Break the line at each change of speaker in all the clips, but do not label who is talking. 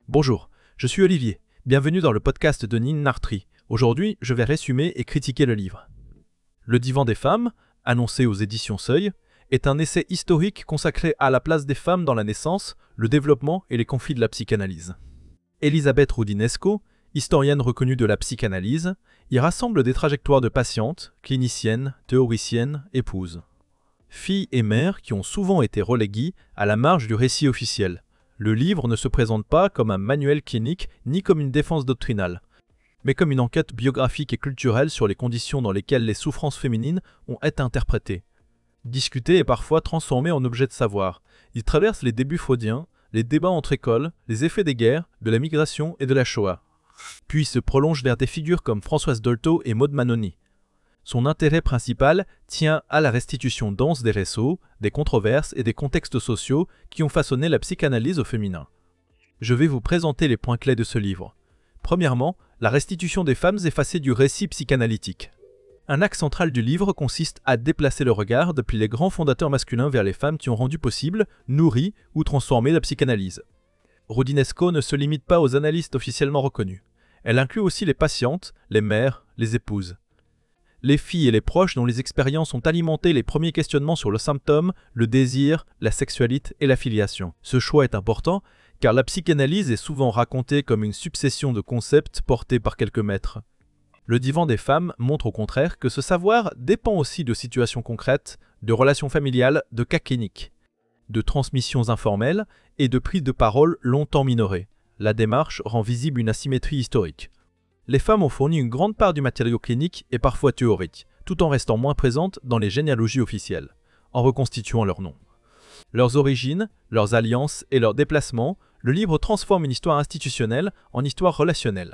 Bonjour, je suis Olivier. Bienvenue dans le podcast de Nin Nartri. Aujourd'hui, je vais résumer et critiquer le livre. Le divan des femmes, annoncé aux éditions Seuil, est un essai historique consacré à la place des femmes dans la naissance, le développement et les conflits de la psychanalyse. Elisabeth Roudinesco, historienne reconnue de la psychanalyse, y rassemble des trajectoires de patientes, cliniciennes, théoriciennes, épouses. Filles et mères qui ont souvent été reléguées à la marge du récit officiel. Le livre ne se présente pas comme un manuel clinique ni comme une défense doctrinale, mais comme une enquête biographique et culturelle sur les conditions dans lesquelles les souffrances féminines ont été interprétées. Discutées et parfois transformées en objets de savoir, il traverse les débuts freudiens, les débats entre écoles, les effets des guerres, de la migration et de la Shoah. Puis se prolonge vers des figures comme Françoise Dolto et Maud Manoni. Son intérêt principal tient à la restitution dense des réseaux, des controverses et des contextes sociaux qui ont façonné la psychanalyse au féminin. Je vais vous présenter les points clés de ce livre. Premièrement, la restitution des femmes effacées du récit psychanalytique. Un axe central du livre consiste à déplacer le regard depuis les grands fondateurs masculins vers les femmes qui ont rendu possible, nourri ou transformé la psychanalyse. Roudinesco ne se limite pas aux analystes officiellement reconnus. Elle inclut aussi les patientes, les mères, les épouses. Les filles et les proches dont les expériences ont alimenté les premiers questionnements sur le symptôme, le désir, la sexualité et la filiation. Ce choix est important car la psychanalyse est souvent racontée comme une succession de concepts portés par quelques maîtres. Le divan des femmes montre au contraire que ce savoir dépend aussi de situations concrètes, de relations familiales, de cas cliniques, de transmissions informelles et de prises de parole longtemps minorées. La démarche rend visible une asymétrie historique. Les femmes ont fourni une grande part du matériau clinique et parfois théorique, tout en restant moins présentes dans les généalogies officielles, en reconstituant leurs noms. Leurs origines, leurs alliances et leurs déplacements, le livre transforme une histoire institutionnelle en histoire relationnelle,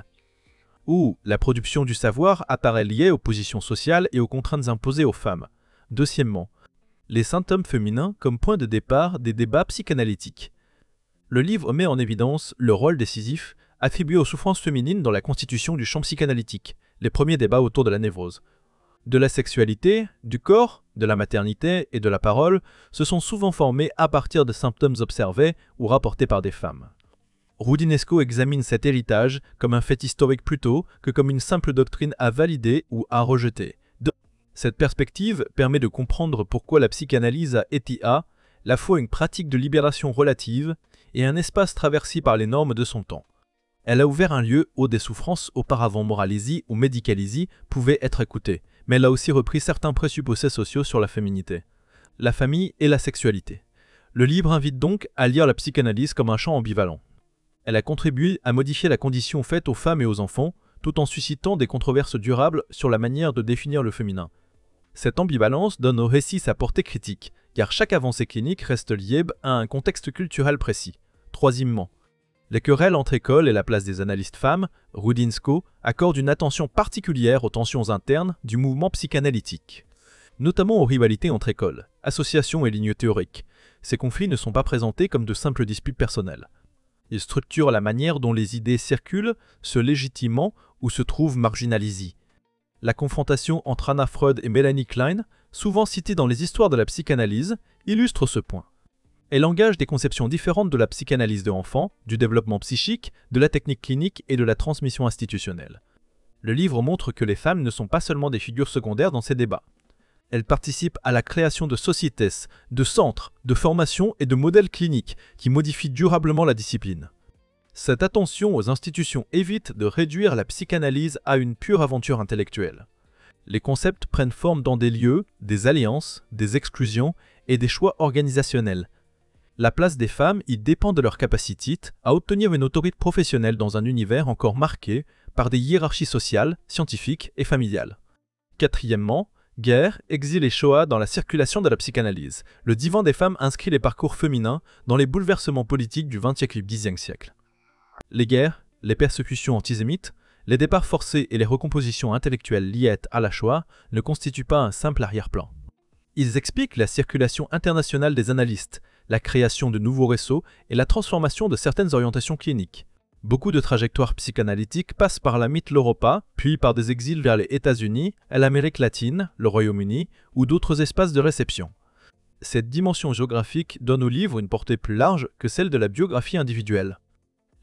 où la production du savoir apparaît liée aux positions sociales et aux contraintes imposées aux femmes. Deuxièmement, les symptômes féminins comme point de départ des débats psychanalytiques. Le livre met en évidence le rôle décisif attribué aux souffrances féminines dans la constitution du champ psychanalytique, les premiers débats autour de la névrose. De la sexualité, du corps, de la maternité et de la parole se sont souvent formés à partir de symptômes observés ou rapportés par des femmes. Roudinesco examine cet héritage comme un fait historique plutôt que comme une simple doctrine à valider ou à rejeter. Cette perspective permet de comprendre pourquoi la psychanalyse a été à la fois une pratique de libération relative et un espace traversé par les normes de son temps. Elle a ouvert un lieu où des souffrances auparavant moralisées ou médicalisées pouvaient être écoutées, mais elle a aussi repris certains présupposés sociaux sur la féminité, la famille et la sexualité. Le livre invite donc à lire la psychanalyse comme un champ ambivalent. Elle a contribué à modifier la condition faite aux femmes et aux enfants, tout en suscitant des controverses durables sur la manière de définir le féminin. Cette ambivalence donne au récit sa portée critique, car chaque avancée clinique reste liée à un contexte culturel précis. Troisièmement, les querelles entre écoles et la place des analystes femmes, Roudinesco accorde une attention particulière aux tensions internes du mouvement psychanalytique, notamment aux rivalités entre écoles, associations et lignes théoriques. Ces conflits ne sont pas présentés comme de simples disputes personnelles. Ils structurent la manière dont les idées circulent, se légitimant ou se trouvent marginalisées. La confrontation entre Anna Freud et Melanie Klein, souvent citée dans les histoires de la psychanalyse, illustre ce point. Elle engage des conceptions différentes de la psychanalyse de l'enfant, du développement psychique, de la technique clinique et de la transmission institutionnelle. Le livre montre que les femmes ne sont pas seulement des figures secondaires dans ces débats. Elles participent à la création de sociétés, de centres, de formations et de modèles cliniques qui modifient durablement la discipline. Cette attention aux institutions évite de réduire la psychanalyse à une pure aventure intellectuelle. Les concepts prennent forme dans des lieux, des alliances, des exclusions et des choix organisationnels. La place des femmes y dépend de leur capacité à obtenir une autorité professionnelle dans un univers encore marqué par des hiérarchies sociales, scientifiques et familiales. Quatrièmement, guerre, exil et Shoah dans la circulation de la psychanalyse. Le divan des femmes inscrit les parcours féminins dans les bouleversements politiques du XXe et Xe siècle. Les guerres, les persécutions antisémites, les départs forcés et les recompositions intellectuelles liées à la Shoah ne constituent pas un simple arrière-plan. Ils expliquent la circulation internationale des analystes, la création de nouveaux réseaux et la transformation de certaines orientations cliniques. Beaucoup de trajectoires psychanalytiques passent par la Mitteleuropa, puis par des exils vers les États-Unis, l'Amérique latine, le Royaume-Uni ou d'autres espaces de réception. Cette dimension géographique donne au livre une portée plus large que celle de la biographie individuelle.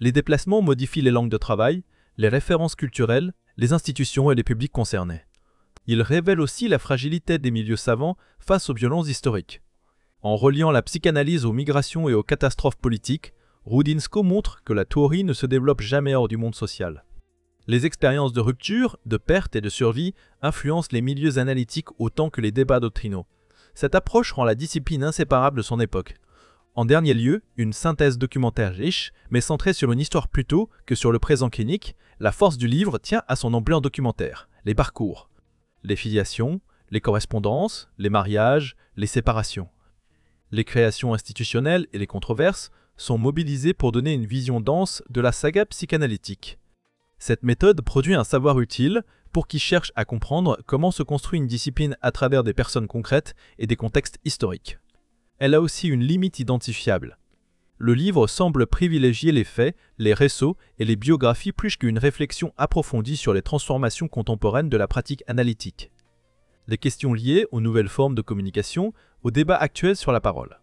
Les déplacements modifient les langues de travail, les références culturelles, les institutions et les publics concernés. Ils révèlent aussi la fragilité des milieux savants face aux violences historiques. En reliant la psychanalyse aux migrations et aux catastrophes politiques, Rudinsko montre que la théorie ne se développe jamais hors du monde social. Les expériences de rupture, de perte et de survie influencent les milieux analytiques autant que les débats doctrinaux. Cette approche rend la discipline inséparable de son époque. En dernier lieu, une synthèse documentaire riche, mais centrée sur une histoire plutôt que sur le présent clinique, la force du livre tient à son ampleur documentaire, les parcours, les filiations, les correspondances, les mariages, les séparations. Les créations institutionnelles et les controverses sont mobilisées pour donner une vision dense de la saga psychanalytique. Cette méthode produit un savoir utile pour qui cherche à comprendre comment se construit une discipline à travers des personnes concrètes et des contextes historiques. Elle a aussi une limite identifiable. Le livre semble privilégier les faits, les récits et les biographies plus qu'une réflexion approfondie sur les transformations contemporaines de la pratique analytique. Les questions liées aux nouvelles formes de communication, aux débats actuels sur la parole,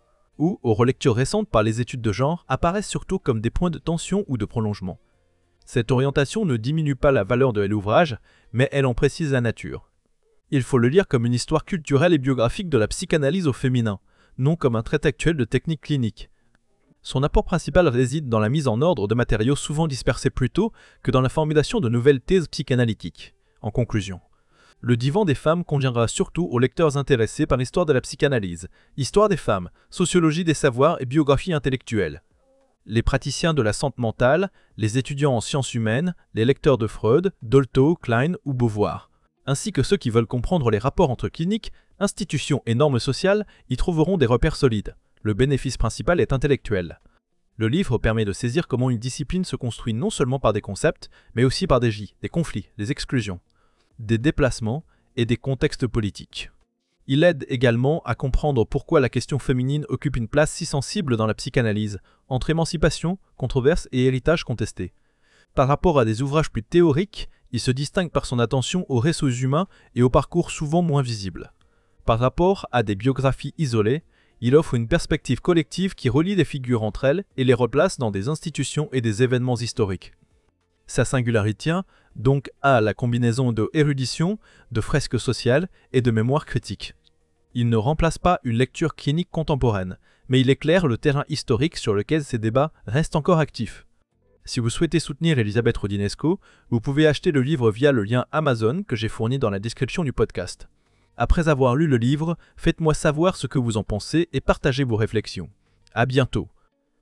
ou aux relectures récentes par les études de genre apparaissent surtout comme des points de tension ou de prolongement. Cette orientation ne diminue pas la valeur de l'ouvrage, mais elle en précise la nature. Il faut le lire comme une histoire culturelle et biographique de la psychanalyse au féminin, non comme un traité actuel de technique clinique. Son apport principal réside dans la mise en ordre de matériaux souvent dispersés plus tôt que dans la formulation de nouvelles thèses psychanalytiques. En conclusion, le divan des femmes conviendra surtout aux lecteurs intéressés par l'histoire de la psychanalyse, histoire des femmes, sociologie des savoirs et biographie intellectuelle. Les praticiens de la santé mentale, les étudiants en sciences humaines, les lecteurs de Freud, Dolto, Klein ou Beauvoir, ainsi que ceux qui veulent comprendre les rapports entre cliniques, institutions et normes sociales y trouveront des repères solides. Le bénéfice principal est intellectuel. Le livre permet de saisir comment une discipline se construit non seulement par des concepts, mais aussi par des conflits, des exclusions, des déplacements et des contextes politiques. Il aide également à comprendre pourquoi la question féminine occupe une place si sensible dans la psychanalyse, entre émancipation, controverse et héritage contesté. Par rapport à des ouvrages plus théoriques, il se distingue par son attention aux récits humains et aux parcours souvent moins visibles. Par rapport à des biographies isolées, il offre une perspective collective qui relie des figures entre elles et les replace dans des institutions et des événements historiques. Sa singularité tient donc à la combinaison de érudition, de fresques sociales et de mémoire critique. Il ne remplace pas une lecture clinique contemporaine, mais il éclaire le terrain historique sur lequel ces débats restent encore actifs. Si vous souhaitez soutenir Elisabeth Rudinsko, vous pouvez acheter le livre via le lien Amazon que j'ai fourni dans la description du podcast. Après avoir lu le livre, faites-moi savoir ce que vous en pensez et partagez vos réflexions. À bientôt.